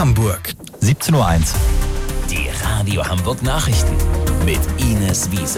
Hamburg. 17:01 Uhr. Die Radio Hamburg Nachrichten mit Ines Wiese.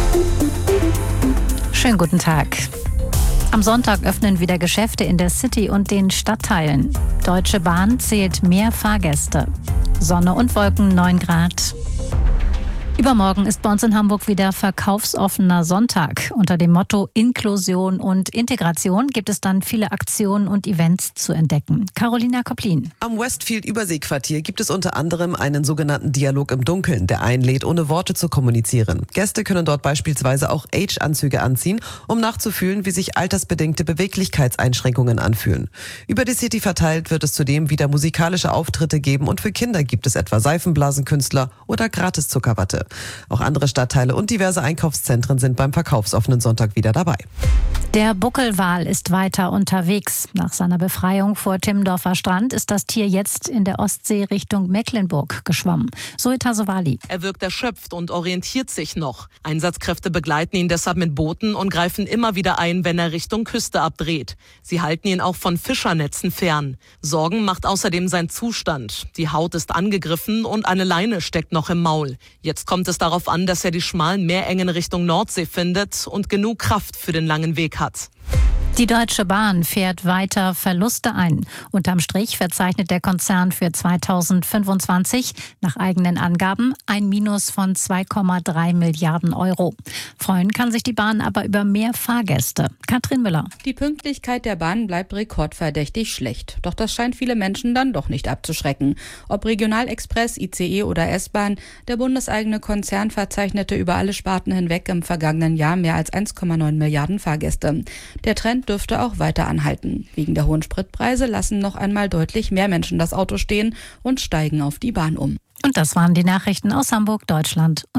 Schönen guten Tag. Am Sonntag öffnen wieder Geschäfte in der City und den Stadtteilen. Deutsche Bahn zählt mehr Fahrgäste. Sonne und Wolken, 9 Grad. Übermorgen ist bei uns in Hamburg wieder verkaufsoffener Sonntag. Unter dem Motto Inklusion und Integration gibt es dann viele Aktionen und Events zu entdecken. Carolina Koplin. Am Westfield-Überseequartier gibt es unter anderem einen sogenannten Dialog im Dunkeln, der einlädt, ohne Worte zu kommunizieren. Gäste können dort beispielsweise auch Age-Anzüge anziehen, um nachzufühlen, wie sich altersbedingte Beweglichkeitseinschränkungen anfühlen. Über die City verteilt wird es zudem wieder musikalische Auftritte geben und für Kinder gibt es etwa Seifenblasenkünstler oder Gratis-Zuckerwatte. Auch andere Stadtteile und diverse Einkaufszentren sind beim verkaufsoffenen Sonntag wieder dabei. Der Buckelwal ist weiter unterwegs. Nach seiner Befreiung vor Timmendorfer Strand ist das Tier jetzt in der Ostsee Richtung Mecklenburg geschwommen. Zoe Tasovali. Er wirkt erschöpft und orientiert sich noch. Einsatzkräfte begleiten ihn deshalb mit Booten und greifen immer wieder ein, wenn er Richtung Küste abdreht. Sie halten ihn auch von Fischernetzen fern. Sorgen macht außerdem sein Zustand. Die Haut ist angegriffen und eine Leine steckt noch im Maul. Jetzt kommt es darauf an, dass er die schmalen Meerengen Richtung Nordsee findet und genug Kraft für den langen Weg hat. Die Deutsche Bahn fährt weiter Verluste ein. Unterm Strich verzeichnet der Konzern für 2025 nach eigenen Angaben ein Minus von 2,3 Milliarden Euro. Freuen kann sich die Bahn aber über mehr Fahrgäste. Katrin Müller. Die Pünktlichkeit der Bahn bleibt rekordverdächtig schlecht. Doch das scheint viele Menschen dann doch nicht abzuschrecken. Ob Regionalexpress, ICE oder S-Bahn, der bundeseigene Konzern verzeichnete über alle Sparten hinweg im vergangenen Jahr mehr als 1,9 Milliarden Fahrgäste. Der Trend dürfte auch weiter anhalten. Wegen der hohen Spritpreise lassen noch einmal deutlich mehr Menschen das Auto stehen und steigen auf die Bahn um. Und das waren die Nachrichten aus Hamburg, Deutschland und